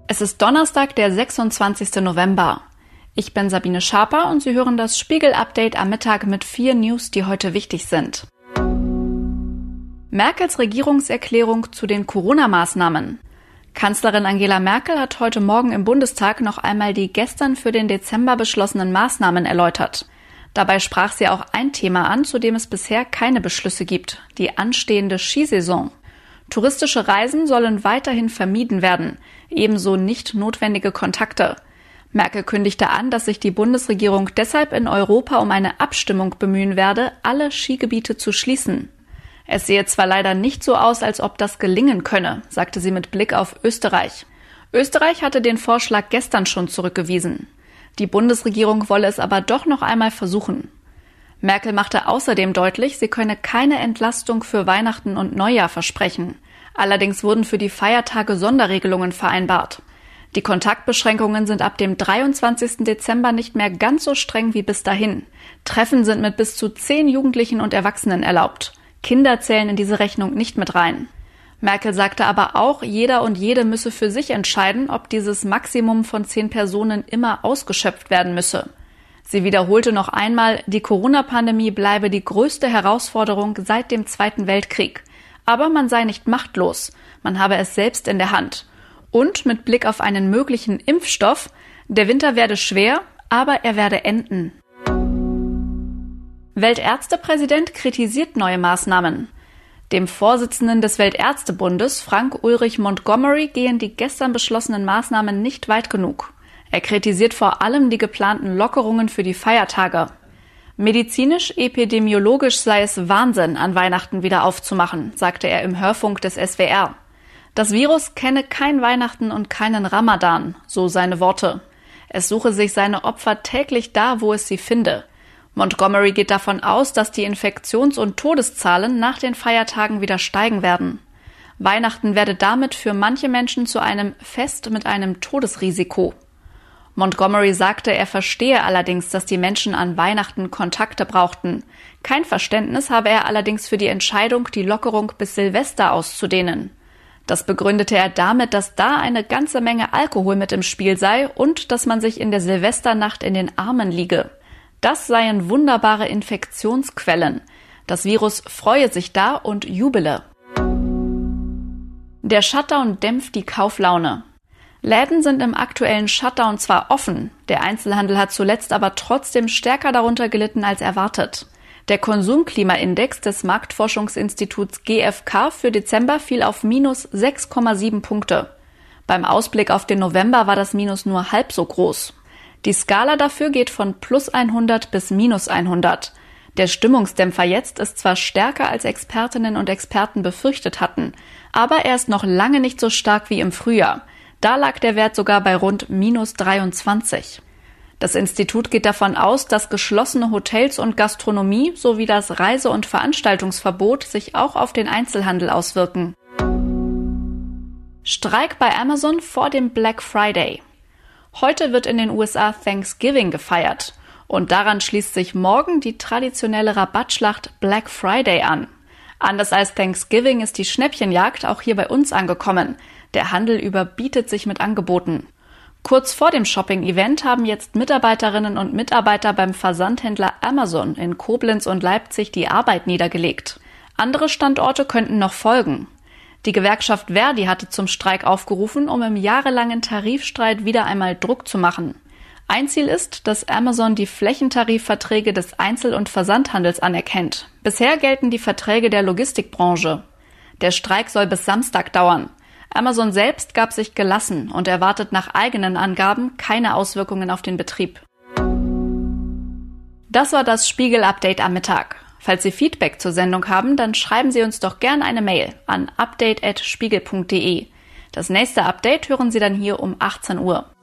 Es ist Donnerstag, der 26. November. Ich bin Sabine Schaper und Sie hören das Spiegel-Update am Mittag mit 4 News, die heute wichtig sind. Merkels Regierungserklärung zu den Corona-Maßnahmen. Kanzlerin Angela Merkel hat heute Morgen im Bundestag noch einmal die gestern für den Dezember beschlossenen Maßnahmen erläutert. Dabei sprach sie auch ein Thema an, zu dem es bisher keine Beschlüsse gibt: die anstehende Skisaison. Touristische Reisen sollen weiterhin vermieden werden, ebenso nicht notwendige Kontakte. Merkel kündigte an, dass sich die Bundesregierung deshalb in Europa um eine Abstimmung bemühen werde, alle Skigebiete zu schließen. Es sehe zwar leider nicht so aus, als ob das gelingen könne, sagte sie mit Blick auf Österreich. Österreich hatte den Vorschlag gestern schon zurückgewiesen. Die Bundesregierung wolle es aber doch noch einmal versuchen. Merkel machte außerdem deutlich, sie könne keine Entlastung für Weihnachten und Neujahr versprechen. Allerdings wurden für die Feiertage Sonderregelungen vereinbart. Die Kontaktbeschränkungen sind ab dem 23. Dezember nicht mehr ganz so streng wie bis dahin. Treffen sind mit bis zu 10 Jugendlichen und Erwachsenen erlaubt. Kinder zählen in diese Rechnung nicht mit rein. Merkel sagte aber auch, jeder und jede müsse für sich entscheiden, ob dieses Maximum von 10 Personen immer ausgeschöpft werden müsse. Sie wiederholte noch einmal, die Corona-Pandemie bleibe die größte Herausforderung seit dem Zweiten Weltkrieg. Aber man sei nicht machtlos, man habe es selbst in der Hand. Und mit Blick auf einen möglichen Impfstoff, der Winter werde schwer, aber er werde enden. Weltärztepräsident kritisiert neue Maßnahmen. Dem Vorsitzenden des Weltärztebundes, Frank-Ulrich Montgomery, gehen die gestern beschlossenen Maßnahmen nicht weit genug. Er kritisiert vor allem die geplanten Lockerungen für die Feiertage. Medizinisch-epidemiologisch sei es Wahnsinn, an Weihnachten wieder aufzumachen, sagte er im Hörfunk des SWR. Das Virus kenne kein Weihnachten und keinen Ramadan, so seine Worte. Es suche sich seine Opfer täglich da, wo es sie finde. Montgomery geht davon aus, dass die Infektions- und Todeszahlen nach den Feiertagen wieder steigen werden. Weihnachten werde damit für manche Menschen zu einem Fest mit einem Todesrisiko. Montgomery sagte, er verstehe allerdings, dass die Menschen an Weihnachten Kontakte brauchten. Kein Verständnis habe er allerdings für die Entscheidung, die Lockerung bis Silvester auszudehnen. Das begründete er damit, dass da eine ganze Menge Alkohol mit im Spiel sei und dass man sich in der Silvesternacht in den Armen liege. Das seien wunderbare Infektionsquellen. Das Virus freue sich da und jubele. Der Shutdown dämpft die Kauflaune. Läden sind im aktuellen Shutdown zwar offen, der Einzelhandel hat zuletzt aber trotzdem stärker darunter gelitten als erwartet. Der Konsumklimaindex des Marktforschungsinstituts GfK für Dezember fiel auf minus 6,7 Punkte. Beim Ausblick auf den November war das Minus nur halb so groß. Die Skala dafür geht von plus 100 bis minus 100. Der Stimmungsdämpfer jetzt ist zwar stärker als Expertinnen und Experten befürchtet hatten, aber er ist noch lange nicht so stark wie im Frühjahr. Da lag der Wert sogar bei rund minus 23. Das Institut geht davon aus, dass geschlossene Hotels und Gastronomie sowie das Reise- und Veranstaltungsverbot sich auch auf den Einzelhandel auswirken. Streik bei Amazon vor dem Black Friday. Heute wird in den USA Thanksgiving gefeiert und daran schließt sich morgen die traditionelle Rabattschlacht Black Friday an. Anders als Thanksgiving ist die Schnäppchenjagd auch hier bei uns angekommen. Der Handel überbietet sich mit Angeboten. Kurz vor dem Shopping-Event haben jetzt Mitarbeiterinnen und Mitarbeiter beim Versandhändler Amazon in Koblenz und Leipzig die Arbeit niedergelegt. Andere Standorte könnten noch folgen. Die Gewerkschaft ver.di hatte zum Streik aufgerufen, um im jahrelangen Tarifstreit wieder einmal Druck zu machen. Ein Ziel ist, dass Amazon die Flächentarifverträge des Einzel- und Versandhandels anerkennt. Bisher gelten die Verträge der Logistikbranche. Der Streik soll bis Samstag dauern. Amazon selbst gab sich gelassen und erwartet nach eigenen Angaben keine Auswirkungen auf den Betrieb. Das war das Spiegel-Update am Mittag. Falls Sie Feedback zur Sendung haben, dann schreiben Sie uns doch gerne eine Mail an update@spiegel.de. Das nächste Update hören Sie dann hier um 18 Uhr.